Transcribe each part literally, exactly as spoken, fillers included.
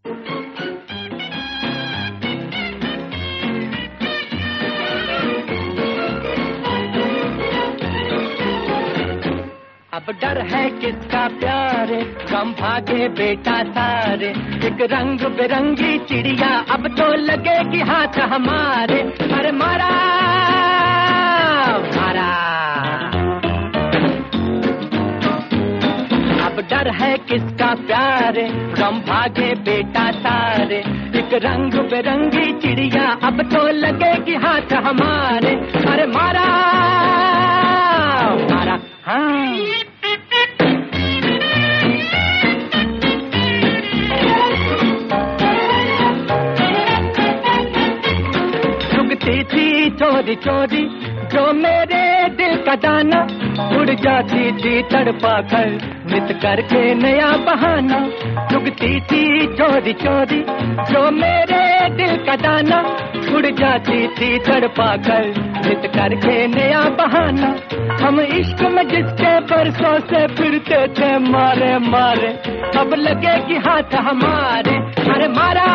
अब डर है किसका प्यारे, गम भागे बेटा सारे, एक रंग बिरंगी चिड़िया अब तो लगेगी हाथ हमारे। अरे मारा मारा, अब डर है किसका प्यारे, गम भागे बेटा सारे, एक रंग बिरंगी चिड़िया अब तो लगेगी हाथ हमारे। अरे मारा मारा, हाँ थी चोरी चोरी जो मेरे दिल का दाना, उड़ जाती थी तड़पा कर नित करके नया बहाना। चुगती थी चोरी चोरी जो मेरे दिल का दाना, उड़ जाती थी तड़पा कर नित करके नया बहाना। हम इश्क में जिसके बरसों से फिरते थे मारे मारे, अब लगेगी हाथ हमारे। अरे मारा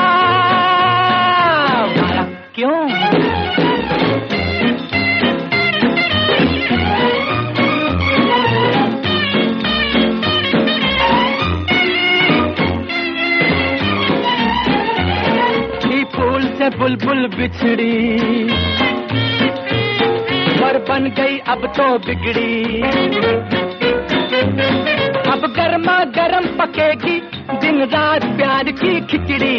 मारा, क्यों बुलबुल बिछड़ी, पर बन गई अब तो बिगड़ी। अब गर्मा गर्म पकेगी दिन रात प्यार की खिचड़ी।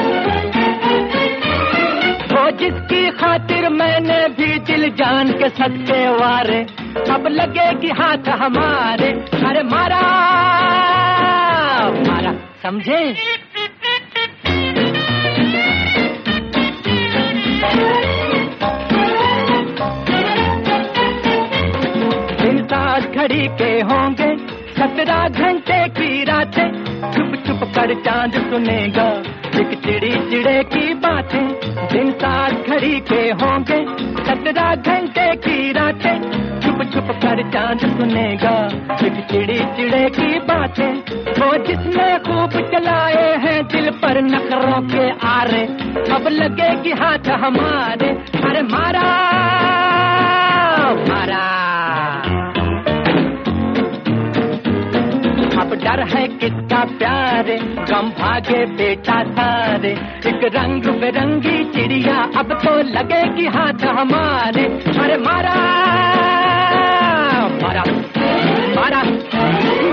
वो जिसकी खातिर मैंने भी दिल जान के सदके वारे, अब लगेगी हाथ हमारे। अरे मारा मारा, समझे? घड़ी के होंगे सत्रह घंटे की रातें, छुप छुप कर चांद सुनेगा एक चिड़ी चिड़े की बातें। दिन सात घड़ी के होंगे सत्रह घंटे की रातें, छुप छुप कर चांद सुनेगा एक चिड़ी चिड़े की बातें। वो जिसने खूब चलाए हैं दिल पर नखरों के आरे, अब लगेगी हाथ हमारे। अरे मारा मारा, अब डर है किसका प्यारे, गम भागे बेटा सारे, एक रंग बिरंगी चिड़िया अब तो लगेगी हाथ हमारे। अरे मारा मारा मारा,